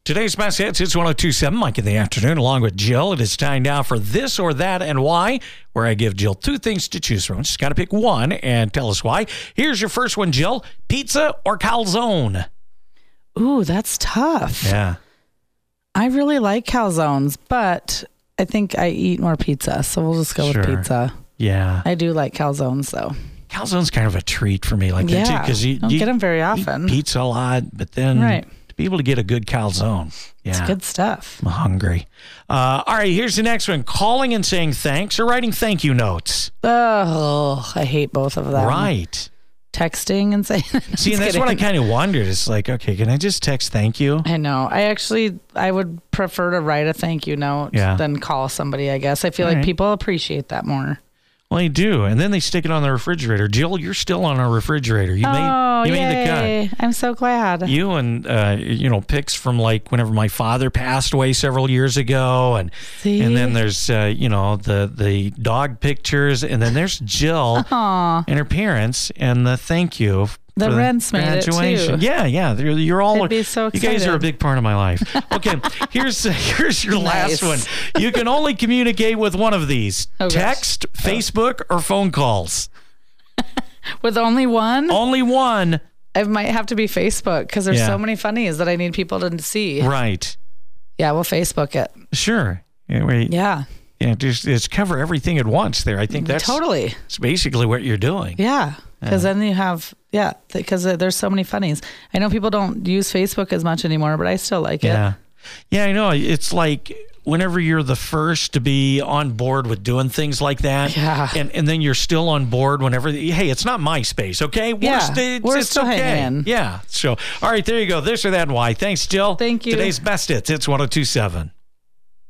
Today's best hits, it's 102.7, Mike in the afternoon, along with Jill. It is time now for This or That and Why, where I give Jill two things to choose from. She's got to pick one and tell us why. Here's your first one, Jill. Pizza or calzone? Ooh, that's tough. Yeah. I really like calzones, but I think I eat more pizza, so we'll just go with pizza. Yeah. I do like calzones, though. Calzone's kind of a treat for me like that, too, because you don't get them very often. Eat pizza a lot, but then... Right. Be able to get a good calzone. Yeah. It's good stuff. I'm hungry. All right, here's the next one. Calling and saying thanks or writing thank you notes. Oh, I hate both of them. Right. Texting and saying... See, and that's what I kind of wondered. It's like, okay, can I just text thank you? I know. I would prefer to write a thank you note than call somebody, I guess. I feel like people appreciate that more. Well, they do. And then they stick it on the refrigerator. Jill, you're still on our refrigerator. You made the cut. I'm so glad. You and, pics from like whenever my father passed away several years ago. And then there's, the dog pictures. And then there's Jill and her parents and the thank you. The rents made it too. Yeah. You're all. I'd be so excited. You guys are a big part of my life. Okay, here's your last one. You can only communicate with one of these: text, Facebook, or phone calls. With only one? Only one. It might have to be Facebook because there's so many funnies that I need people to see. Right. Yeah, we'll Facebook it. Sure. Yeah. Yeah, just cover everything at once there. I think that's basically what you're doing. Yeah, because then you have, because there's so many funnies. I know people don't use Facebook as much anymore, but I still like it. Yeah, I know. It's like whenever you're the first to be on board with doing things like that, and then you're still on board whenever, hey, it's not MySpace, okay? We're still hanging. Yeah, so, all right, there you go. This or that and why. Thanks, Jill. Thank you. Today's best hits, it's 102.7.